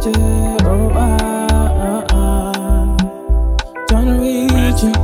Oh, don't reach you.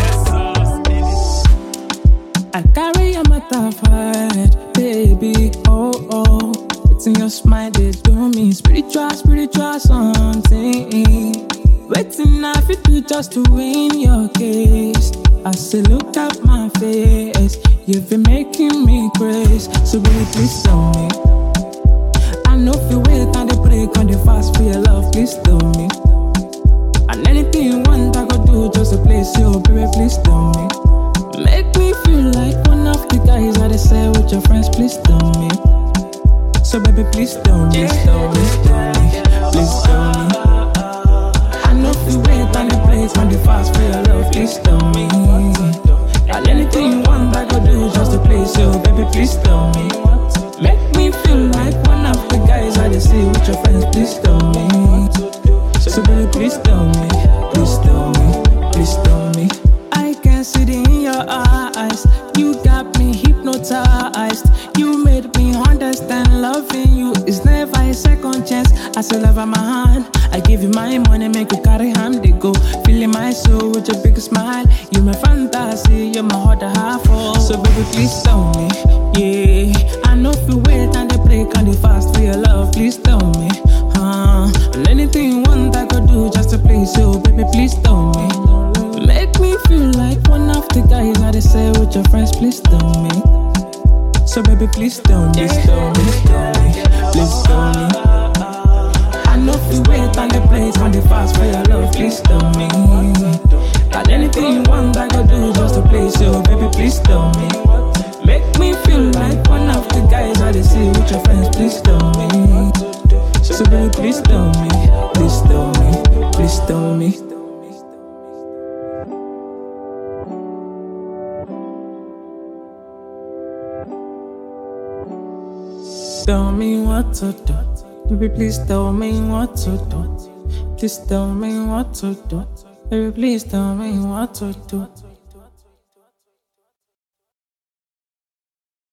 I carry your matter for head, baby. Oh, it's in your smile, they do me spiritual something. Waiting I fit do just to win your case. I say look at my face, you've been making me crazy. So baby, please tell me. I know if you wait and they break on the fast for your love, please tell me. And anything you want, I go do just to please you, baby, please tell me. Make me feel like one of the guys that they say with your friends, please tell me. So baby, please tell me, please tell me, please tell me. I know if you wait and they break on the fast for your love, please tell me. And anything you want, I go do just to please you, baby, please tell me. Make me feel like one of the guys that they see with your friends, please tell me. So baby, please tell me, please tell me, please tell me. I can see it in your eyes, you got me hypnotized. You made me understand loving you is never a second chance. I still love my hand, I give you my money, make you carry hand, they go. Feeling my soul with your big smile. You're my fantasy, you're my heart half. So baby, please tell me, yeah. I know if you wait and they break on the fast for your love, please tell me. And anything you want, I could do just to please you, baby, please tell me. Make me feel like one of the guys that they say with your friends, please tell me. So baby, please tell me, please tell me, please tell me. I know if you wait and they break on the fast for your love, please tell me. And anything you want, I could do just to please you, baby, please tell me. Make me feel like one of the guys that they see with your friends, please tell me. So baby, please tell me, please tell me, please tell me. Tell me what to do, baby, please tell me what to do. Please tell me what to do, baby, please tell me what to do.